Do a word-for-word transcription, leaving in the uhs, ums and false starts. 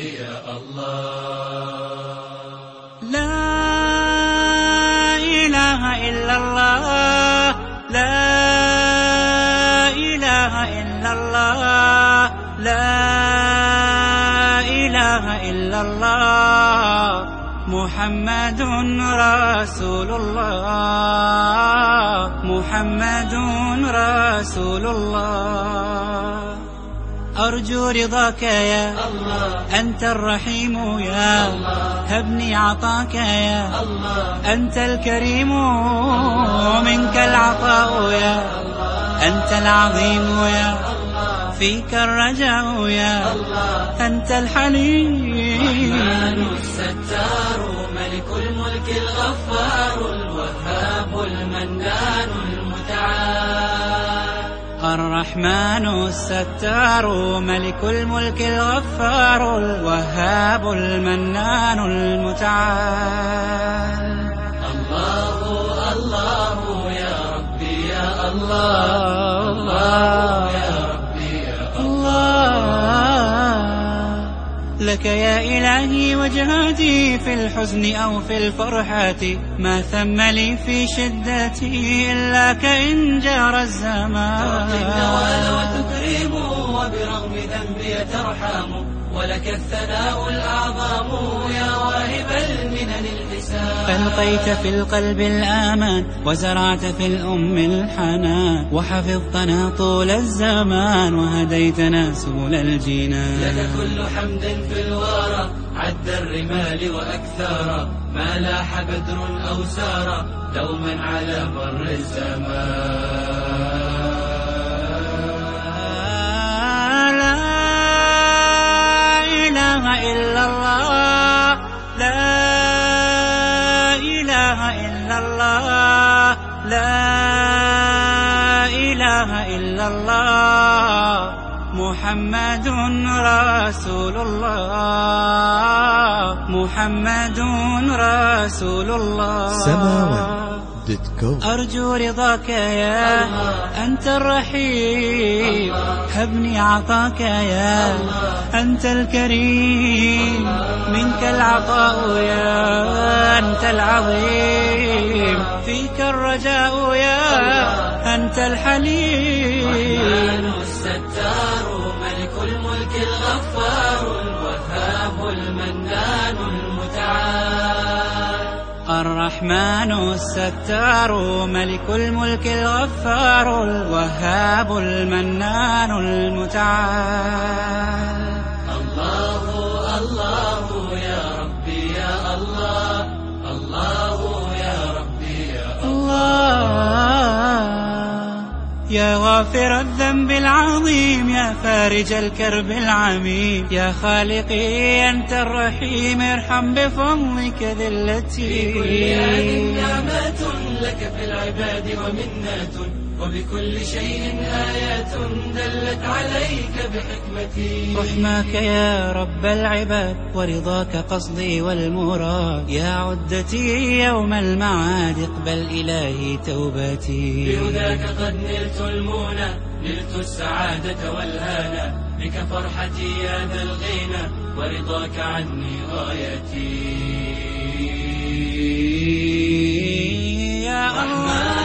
يا الله. لا إله إلا الله، لا إله إلا الله، لا إله إلا الله، محمد رسول الله، محمد رسول الله. أرجو رضاك يا الله، أنت الرحيم يا الله، هبني عطاك يا الله، أنت الكريم منك العطاء يا الله، أنت العظيم يا الله، فيك الرجاء يا الله، أنت الحليم. الرحمن الستار ملك الملك الغفار الوهاب المنان المتعال. الرحمن الستار ملك الملك الغفار الوهاب المنان المتعال. الله الله يا ربي يا الله، الله يا ربي يا الله. لك يا إلهي وجهاتي في الحزن أو في الفرحة، ما ثم لي في شدتي إلا كإن جار الزمان. تعطي النوال وتكرم وبرغم ذنبي ترحم، ولك الثناء الأعظم يا واهب المنن الحسان. ألقيت في القلب الآمان وزرعت في الأم الحنان، وحفظتنا طول الزمان وهديتنا سبل الجنان. لك كل حمد في الورى عد الرمال وأكثارا، ما لاح بدر أو سارا دوما على مر الزمان. إلا الله، لا إله إلا الله، لا إله إلا الله، محمد رسول الله، محمد رسول الله. سماوات أرجو رضاك يا الله، أنت الرحيم، هبني عطاك يا الله، أنت الكريم، منك العطاء يا أنت العظيم، فيك الرجاء يا أنت الحليم. الرحمن الستار ملك الملك الغفار الوهاب المنان المتعال. الرحمن الستار ملك الملك الغفار الوهاب المنان المتعال. الله الله يا ربي يا الله، الله يا ربي يا الله. يا غافر الذنب العظيم، يا فارج الكرب العميم، يا خالقي أنت الرحيم، ارحم بفضلك ذلتي. في كل آن نعمة لك في العباد ومنات، وبكل شيء آيات دلت عليك بحكمتي. رحماك يا رب العباد ورضاك قصدي والمراد، يا عدتي يوم المعاد اقبل إلهي توبتي. بهداك قد نلت المنى، نلت السعادة والهانا، بك فرحتي يا ذا الغنى، ورضاك عني غايتي. يا الله